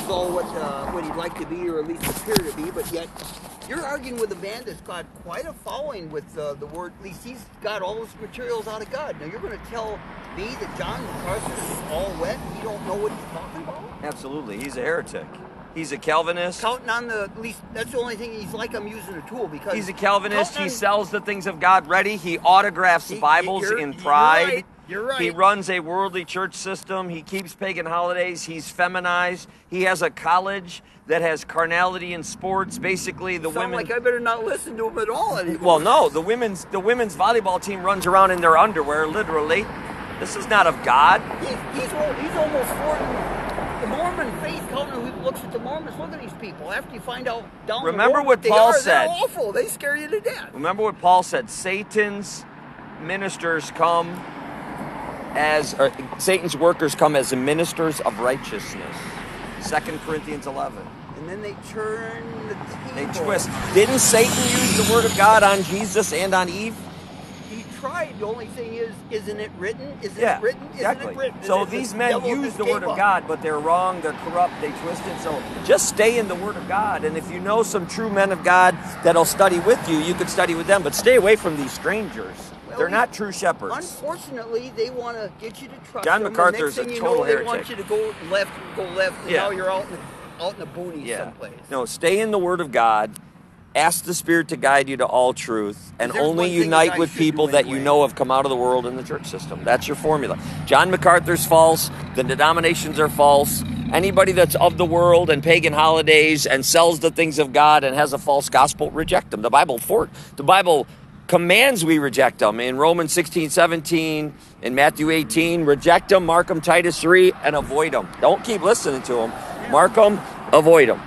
is all what he'd like to be, or at least appear to be, but yet you're arguing with a man that's got quite a following with the word. At least he's got all those materials out of God. Now you're going to tell me that John MacArthur is all wet? You don't know what he's talking about? Absolutely, he's a heretic. He's a Calvinist. Counting on at least that's the only thing he's like. I'm using a tool because he's a Calvinist. He sells the things of God ready. He autographs Bibles in pride. You're right. He runs a worldly church system. He keeps pagan holidays. He's feminized. He has a college that has carnality in sports. Basically, the women. Like I better not listen to him at all anymore. Well, no. The women's volleyball team runs around in their underwear, literally. This is not of God. He's almost 40. The Mormon faith, who looks at the Mormons, look at these people. After you find out down Remember the road what Paul said. They're awful. They scare you to death. Remember what Paul said. Satan's workers come as ministers of righteousness. 2 Corinthians 11. And then they turn the table. They twist. Didn't Satan use the word of God on Jesus and on Eve? He tried. The only thing is, isn't it written? Isn't it written? Exactly. Isn't it written? So these men use the word of God, but they're wrong, they're corrupt, they twist it. So just stay in the word of God. And if you know some true men of God that'll study with you, you could study with them. But stay away from these strangers. They're not true shepherds. Unfortunately, they want to get you to trust John them. MacArthur's a total heretic. They want you to go left, and now you're out in the boonies someplace. No, stay in the Word of God. Ask the Spirit to guide you to all truth, and only unite with people that you know have come out of the world in the church system. That's your formula. John MacArthur's false. The denominations are false. Anybody that's of the world and pagan holidays and sells the things of God and has a false gospel, reject them. The Bible commands we reject them. In Romans 16:17, in Matthew 18, reject them, mark them, Titus 3, and avoid them. Don't keep listening to them. Mark them, avoid them.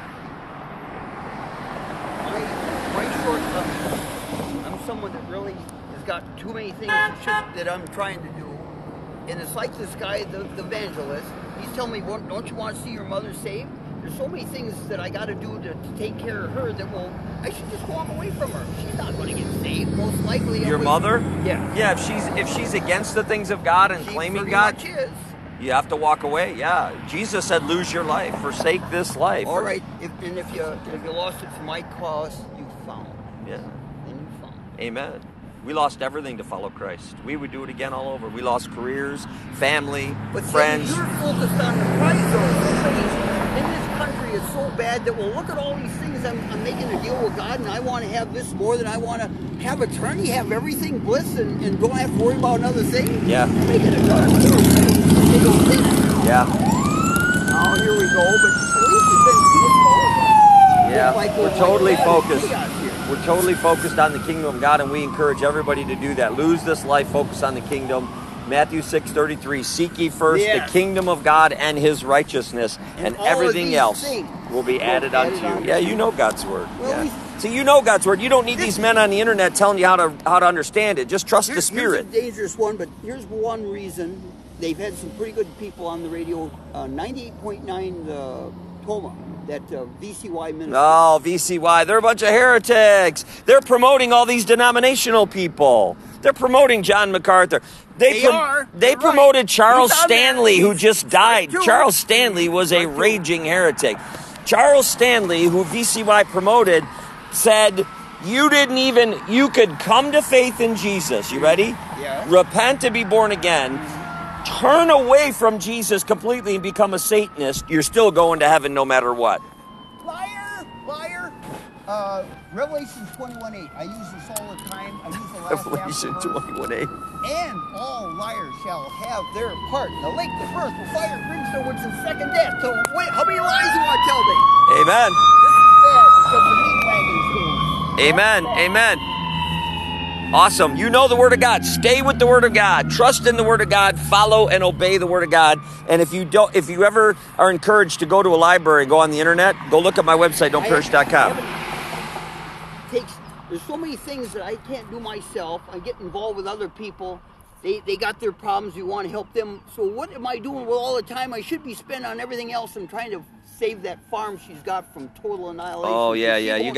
I'm someone that really has got too many things that I'm trying to do. And it's like this guy, the evangelist, he's telling me, don't you want to see your mother saved? There's so many things that I got to do to take care of her that I should just walk away from her. She's not going to get saved, most likely. Your mother? Yeah. Yeah, if she's against the things of God and claiming God, you have to walk away. Yeah. Jesus said, lose your life, forsake this life. All right. If you lost it for my cause, you found. Yeah. Then you found. Amen. We lost everything to follow Christ. We would do it again all over. We lost careers, family, friends. You're focused on the prize in this country is so bad that look at all these things. I'm making a deal with God, and I want to have this more than I want to have eternity, have everything bliss, and don't have to worry about another thing. Yeah. I'm making a God. Yeah. Oh, here we go. But at least it's been peaceful. Yeah. Like we're totally focused. We're totally focused on the kingdom of God, and we encourage everybody to do that. Lose this life, focus on the kingdom. Matthew 6:33, seek ye first the kingdom of God and his righteousness, and everything else will be added unto you. Yeah, you know God's word. See, you know God's word. You don't need these men on the internet telling you how to understand it. Just trust the Spirit. Here's a dangerous one, but here's one reason. They've had some pretty good people on the radio. 98.9 Toma, that VCY ministry. Oh, VCY. They're a bunch of heretics. They're promoting all these denominational people. They're promoting John MacArthur. They promoted Charles Stanley, who just died. Charles Stanley was a raging heretic. Charles Stanley, who VCY promoted, said, you could come to faith in Jesus. You ready? Yeah. Repent to be born again. Turn away from Jesus completely and become a Satanist. You're still going to heaven no matter what. Liar. Revelation 21:8. I use this all the time. I use the last Revelation 21:8. And all liars shall have their part. The lake, the earth, the fire, brimstone, which is second death. So wait, how many lies you want to tell me? Amen. This is bad because the meat wagon's going. Amen. Amen. Awesome. You know the Word of God. Stay with the Word of God. Trust in the Word of God. Follow and obey the Word of God. And if you ever are encouraged to go to a library, go on the internet, go look at my website, don'tperish.com. There's so many things that I can't do myself. I get involved with other people. They got their problems. We want to help them. So what am I doing with all the time I should be spending on everything else? I'm trying to save that farm she's got from total annihilation. Oh yeah. You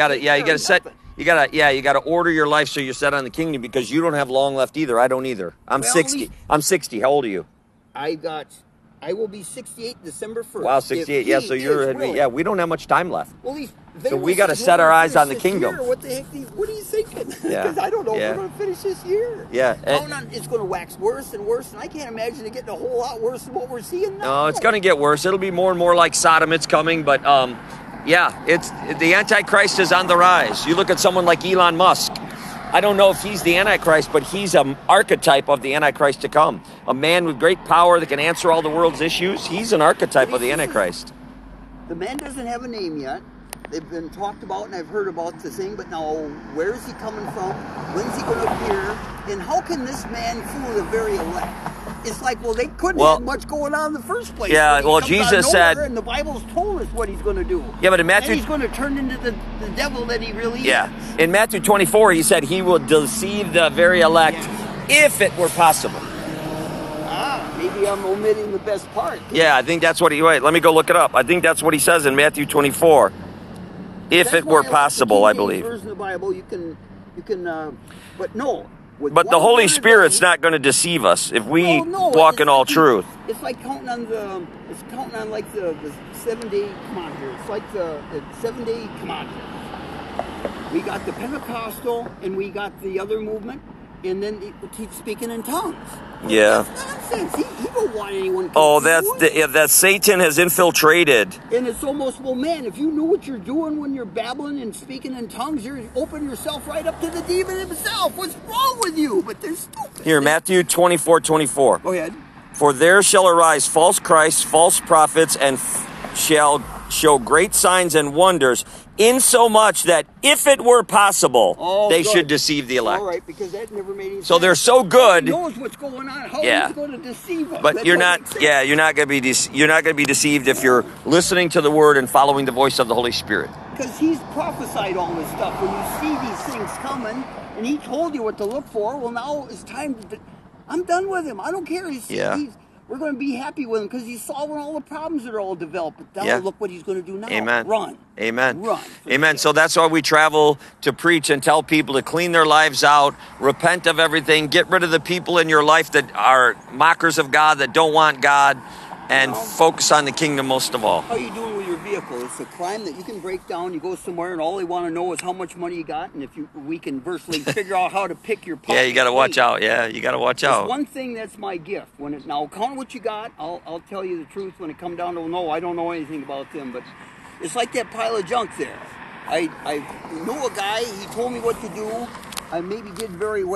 gotta order your life so you're set on the kingdom, because you don't have long left either. I don't either. I'm 60. I'm 60. How old are you? I got I will be 68 December 1st. Wow, 68. Yeah, so you're really, yeah. We don't have much time left. Well, so we got to set our eyes on the kingdom. Year. What the heck? What are you thinking? Yeah. Because I don't know if we're going to finish this year. Yeah. It's going to wax worse and worse, and I can't imagine it getting a whole lot worse than what we're seeing now. No, it's going to get worse. It'll be more and more like Sodom. It's coming, but yeah, it's the Antichrist is on the rise. You look at someone like Elon Musk. I don't know if he's the Antichrist, but he's an archetype of the Antichrist to come. A man with great power that can answer all the world's issues. He's an archetype of the Antichrist. The man doesn't have a name yet. They've been talked about, and I've heard about the thing, but now where is he coming from? When's he going to appear? And how can this man fool the very elect? It's like, well, they couldn't have much going on in the first place. Yeah, well, Jesus said... And the Bible's told us what he's going to do. Yeah, but in Matthew... And he's going to turn into the devil that he really is. In Matthew 24, he said he will deceive the very elect if it were possible. Maybe I'm omitting the best part. Yeah, I think that's what he... Wait, let me go look it up. I think that's what he says in Matthew 24. If it were possible, I believe. Version of the Bible, you can, but no. But the Holy Spirit's not going to deceive us if we walk in all truth. It's like counting on like the 7-day commanders. It's like the 7-day commanders. We got the Pentecostal and we got the other movement, and then it teach speaking in tongues. Yeah. That's nonsense. He don't want anyone. That Satan has infiltrated. And it's almost, well, man, if you knew what you're doing when you're babbling and speaking in tongues, you're opening yourself right up to the demon himself. What's wrong with you? But they're stupid. Here, Matthew 24:24. Go ahead. For there shall arise false Christs, false prophets, and shall show great signs and wonders, insomuch that if it were possible, they should deceive the elect. All right, because that never made any sense. So they're so good. He knows what's going on. How he's going to deceive us. But you're not going to be deceived if you're listening to the word and following the voice of the Holy Spirit. Because he's prophesied all this stuff. When you see these things coming, and he told you what to look for, well, now it's time to... I'm done with him. I don't care. We're going to be happy with him because he's solving all the problems that are all developed. But now look what he's going to do now. Amen. Run. Amen. Run. Amen. So that's why we travel to preach and tell people to clean their lives out, repent of everything, get rid of the people in your life that are mockers of God, that don't want God, and focus on the kingdom most of all. How are you doing with your vehicle? It's a crime that you can break down. You go somewhere and all they want to know is how much money you got, and if we can virtually figure out how to pick your pocket. Yeah, you got to watch out. Yeah, you got to watch out. One thing that's my gift. Now count what you got. I'll tell you the truth when it comes down to I don't know anything about them, but it's like that pile of junk there. I know a guy. He told me what to do. I maybe did very well.